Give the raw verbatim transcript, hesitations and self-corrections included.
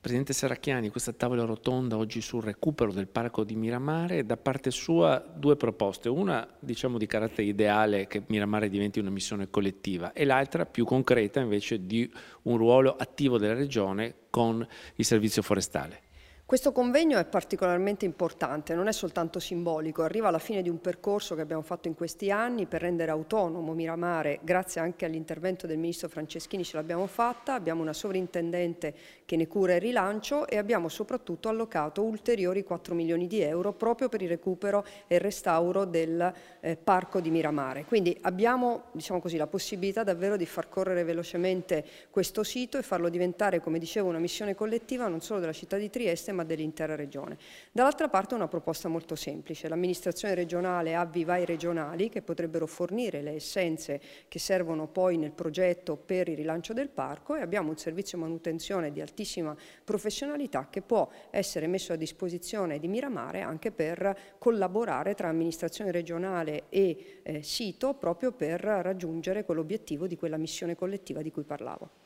Presidente Serracchiani, questa tavola rotonda oggi sul recupero del parco di Miramare, da parte sua due proposte, una diciamo di carattere ideale che Miramare diventi una missione collettiva e l'altra più concreta invece di un ruolo attivo della Regione con il servizio forestale. Questo convegno è particolarmente importante, non è soltanto simbolico, arriva alla fine di un percorso che abbiamo fatto in questi anni per rendere autonomo Miramare, grazie anche all'intervento del Ministro Franceschini ce l'abbiamo fatta, abbiamo una sovrintendente che ne cura il rilancio e abbiamo soprattutto allocato ulteriori quattro milioni di euro proprio per il recupero e il restauro del eh, parco di Miramare. Quindi abbiamo, diciamo così, la possibilità davvero di far correre velocemente questo sito e farlo diventare, come dicevo, una missione collettiva non solo della città di Trieste, ma dell'intera regione. Dall'altra parte una proposta molto semplice, l'amministrazione regionale ha vivai regionali che potrebbero fornire le essenze che servono poi nel progetto per il rilancio del parco e abbiamo un servizio manutenzione di altissima professionalità che può essere messo a disposizione di Miramare anche per collaborare tra amministrazione regionale e eh, sito proprio per raggiungere quell'obiettivo di quella missione collettiva di cui parlavo.